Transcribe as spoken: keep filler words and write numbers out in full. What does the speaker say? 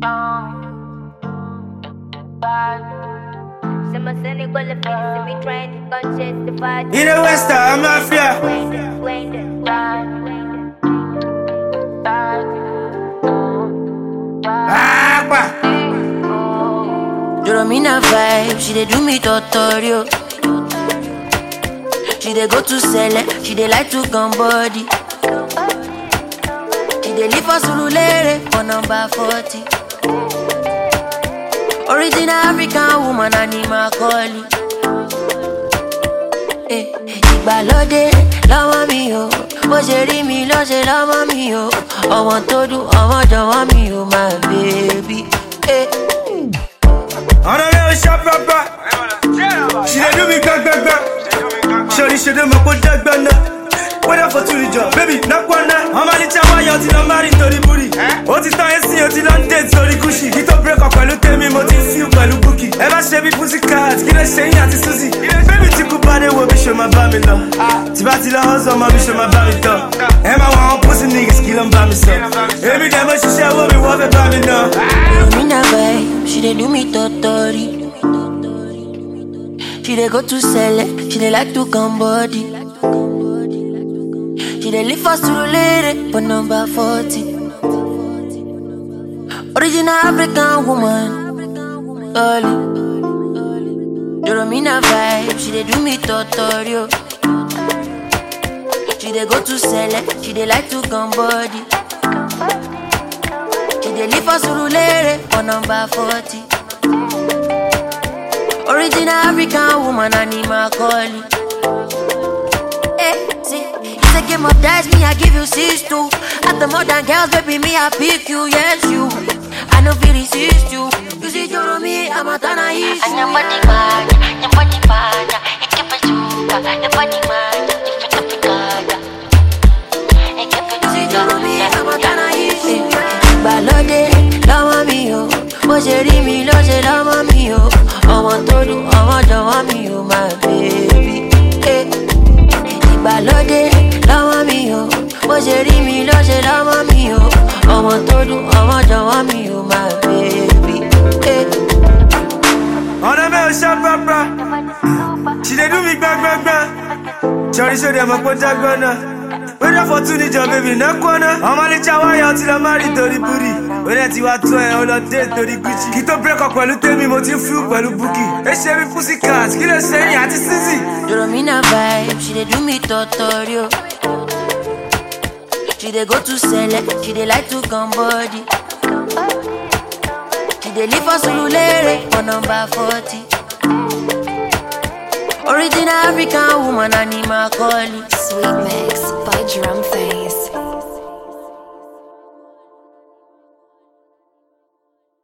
In the West, I'm mafia. Doromina vibe, she dey do me tutorial. She dey go to select, she dey like to come body. She dey live for Surulere for number forty. Original African woman, Anima Collie. Eh, ìgbàlódé lọ́wọ́ mi o, bó ṣe rí mi ló ṣe lọ́wọ́ mi o. Ọmọ tó dùn, ọmọ jọ̀wọ́ mi o, my baby. Eh. On a real shop papa. She dey do me gang gang gang. Shorty she dey my put that band. Whether for two job, baby, knock one night. I'm a little boy, you till I'm married to the booty. Ó ti tán ẹ̀sìn, ó ti lọ ń date sórí Gucci. Kí tó break up pẹ̀lú tèmi, mo ti feel pẹ̀lú Bookie. Ẹ bá ṣe bí Pussycat, kí lè ṣe yín àti Suzy. Baby tí kú bá dé wo bí ṣe máa bá mi lọ. Tí bá ti lọ hustle, ọmọ bí ṣe máa bá mi tọ̀. Ẹ máa wọ àwọn pussy niggas kí ló ń bá mi sọ. Èmi dẹ̀ mo ṣiṣẹ́ owó mi, wọ́n fẹ́ bá mi ná. Doromina vibe, she dey do me totori. She dey go to select, she dey like to come body. She dey live for Surulere for number forty. Original African woman, Collie. Doromina vibe, she dey do me tutorial. She dey go to select, she dey like to come body. She dey live for Surulere for number forty. Original African woman, Anima Collie. Eh, see, it's a game of dice, me I give you six two. At the modern girls, baby, me I pick you, yes you. I know feel resist you. You see, you're me, I'm a tana issue. And your body man, your body man, you keep it super. Your body man, you fit up the gaga. You keep it You see, super. you're me, I'm a tana issue. Ìgbàlódé lọ́wọ́ mi o, bó ṣe rí mi ló ṣe lọ́wọ́ mi o. Ọmọ tó dùn, ọmọ jọ̀wọ́ mi o, my baby. Eh. Ìgbàlódé lọ́wọ́ mi o, bó ṣe rí mi ló ṣe lọ́wọ́ mi o. Ọmọ tó dùn, ọmọ jọ̀wọ́ mi o, my baby. Eh. On a real shop papa. She dey do me gang gang gang. Shorty show them a put that gun. Whether for two job, baby, knock one. I'm a little boy, you till I'm married to the booty. Whether you are two, all the days to the Gucci. Kí tó break up pẹ̀lú tèmi, mo ti feel pẹ̀lú Bookie. Ẹ ṣe bí Pussycat, kí lè ṣe yín àti Suzy. Doromina vibe, she dey do me tutorial. She dey go to select, she dey like to come body. She dey live for Surulere for number forty. Original African woman, Anima Collie. Sweet mix by Drum Face.